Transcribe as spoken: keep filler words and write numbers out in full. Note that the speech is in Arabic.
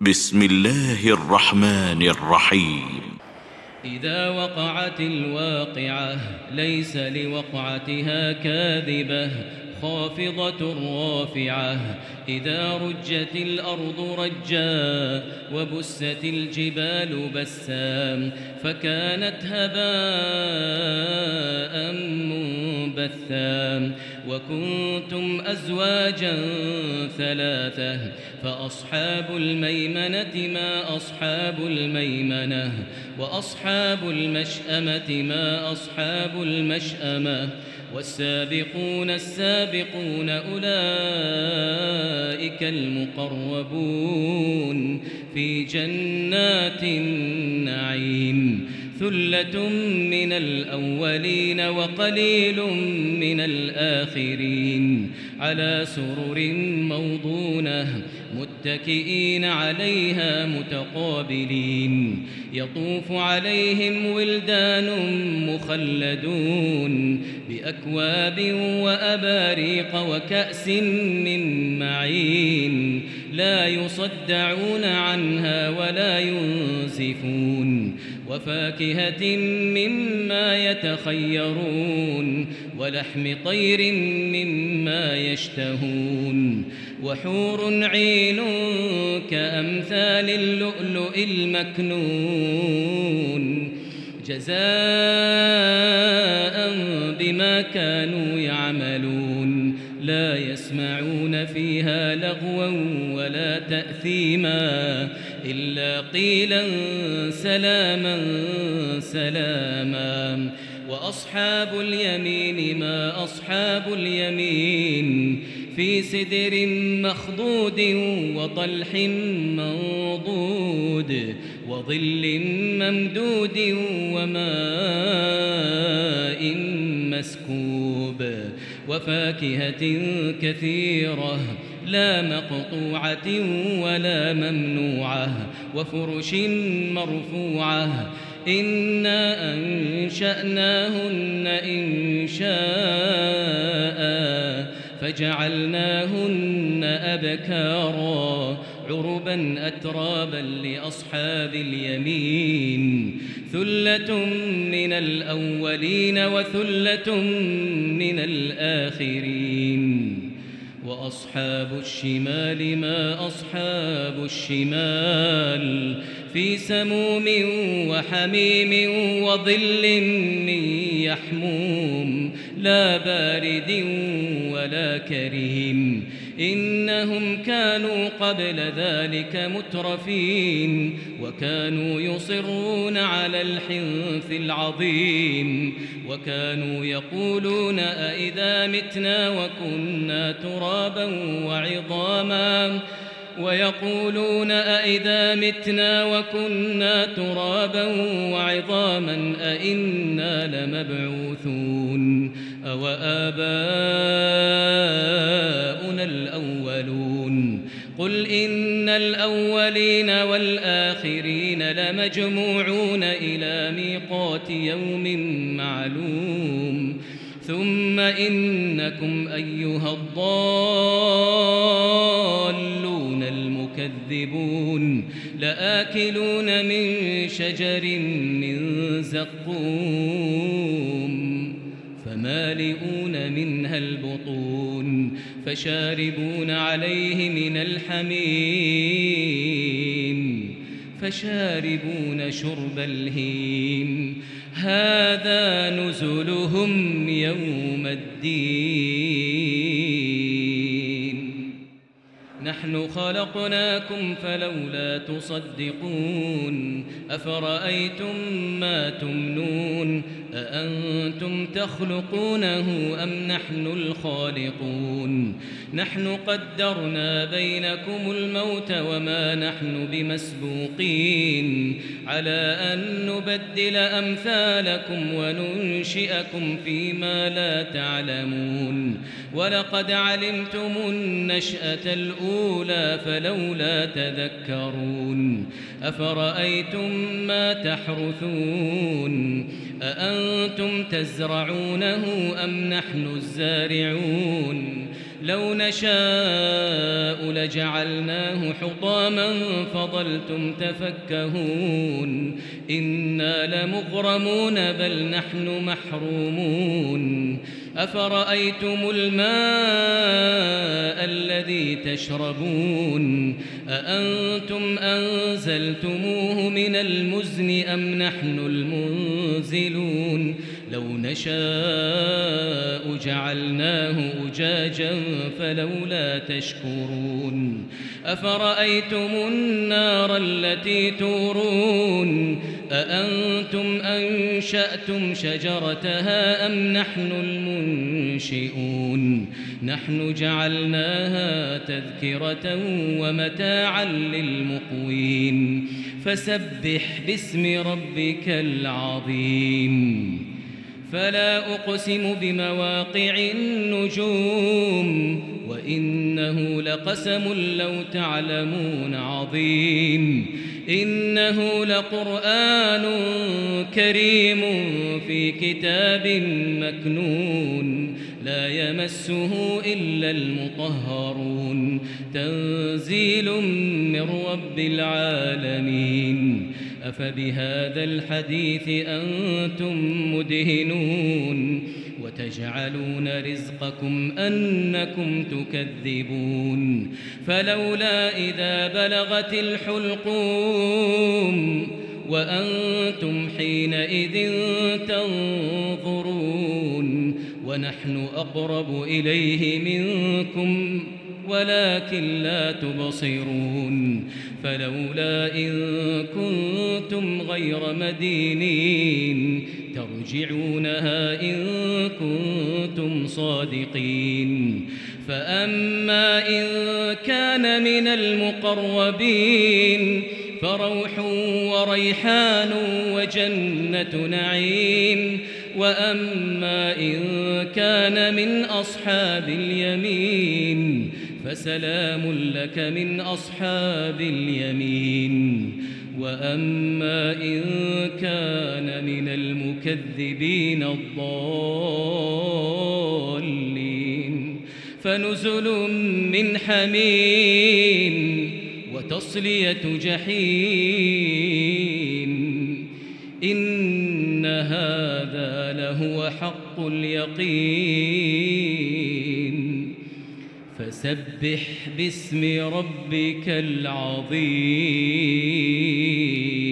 بسم الله الرحمن الرحيم. إذا وقعت الواقعة ليس لوقعتها كاذبة خافضة رافعة. إذا رجت الأرض رجا وبست الجبال بسا فكانت هباء منبثا وكنتم أزواجا ثلاثة فأصحاب الميمنة ما أصحاب الميمنة وأصحاب المشأمة ما أصحاب المشأمة والسابقون السابقون أولئك المقربون في جنات النعيم. ثلة من الأولين وقليل من الآخرين على سرر موضونة متكئين عليها متقابلين يطوف عليهم ولدان مخلدون بأكواب وأباريق وكأس من معين لا يصدعون عنها ولا ينزفون وفاكهة مما يتخيرون ولحم طير مما يشتهون وحور عين كأمثال اللؤلؤ المكنون جزاء بما كانوا يعملون لا يسمعون فيها لغوا ولا تأثيما إلا قيلا سلاما سلاما. وأصحاب اليمين ما أصحاب اليمين في سدر مخضود وطلح منضود وظل ممدود وماء مسكوب وفاكهة كثيرة لا مقطوعة ولا ممنوعة وفرش مرفوعة إنا أنشأناهن إنشاء فجعلناهن أبكارا عربا أترابا لأصحاب اليمين. ثلة من الأولين وثلة من الآخرين. وأصحاب الشمال ما أصحاب الشمال في سموم وحميم وظل من يحموم لا بارد ولا كريم إنهم كانوا قبل ذلك مترفين وكانوا يصرون على الحنث العظيم وكانوا يقولون أئذا متنا وكنا ترابا وعظاما ويقولون أئذا متنا وكنا ترابا وعظاما أئنا لمبعوثون أو آباؤنا الأولون. قل إن الأولين والآخرين لمجموعون إلى ميقات يوم معلوم ثم إنكم أيها الضالون المكذبون لآكلون من شجر من زقوم فمالئون منها البطون فشاربون عليه من الحميم فشاربون شرب الهيم هذا نزلهم يوم الدين. نحن خلقناكم فلولا تصدقون أفرأيتم ما تمنون أأنتم تخلقونه أم نحن الخالقون. نحن قدرنا بينكم الموت وما نحن بمسبوقين على أن نبدل أمثالكم وننشئكم فيما لا تعلمون. ولقد علمتم النشأة الأولى فلولا تذكرون. أفرأيتم ما تحرثون أأنتم تزرعونه أم نحن الزارعون لو نشاء لجعلناه حطاما فظلتم تفكهون إنا لمغرمون بل نحن محرومون أفرأيتم الماء الذي تشربون أأنتم أنزلتموه من المزن أم نحن المنزلون لو نشاء جعلناه أجاجا فلولا تشكرون أفرأيتم النار التي تورون أأنتم أنشأتم شجرتها أم نحن المنشئون نحن جعلناها تذكرة ومتاعا للمقوين فسبح باسم ربك العظيم فلا أقسم بمواقع النجوم وإنه لقسم لو تعلمون عظيم إنه لقرآن كريم في كتاب مكنون لا يمسه إلا المطهرون تنزيل من رب العالمين أفبهذا الحديث أنتم مدهنون وتجعلون رزقكم أنكم تكذبون فلولا إذا بلغت الحلقوم وأنتم حينئذ تنظرون ونحن أقرب إليه منكم ولكن لا تبصرون فلولا إن كنتم غير مدينين ترجعونها إن كنتم صادقين فأما إن كان من المقربين فروح وريحان وجنة نعيم وأما إن كان من أصحاب اليمين فسلام لك من أصحاب اليمين وأما إن كان من المكذبين الضالين فنزل من حميم وتصلية جحيم إن هذا لهو حق اليقين فسبح باسم ربك العظيم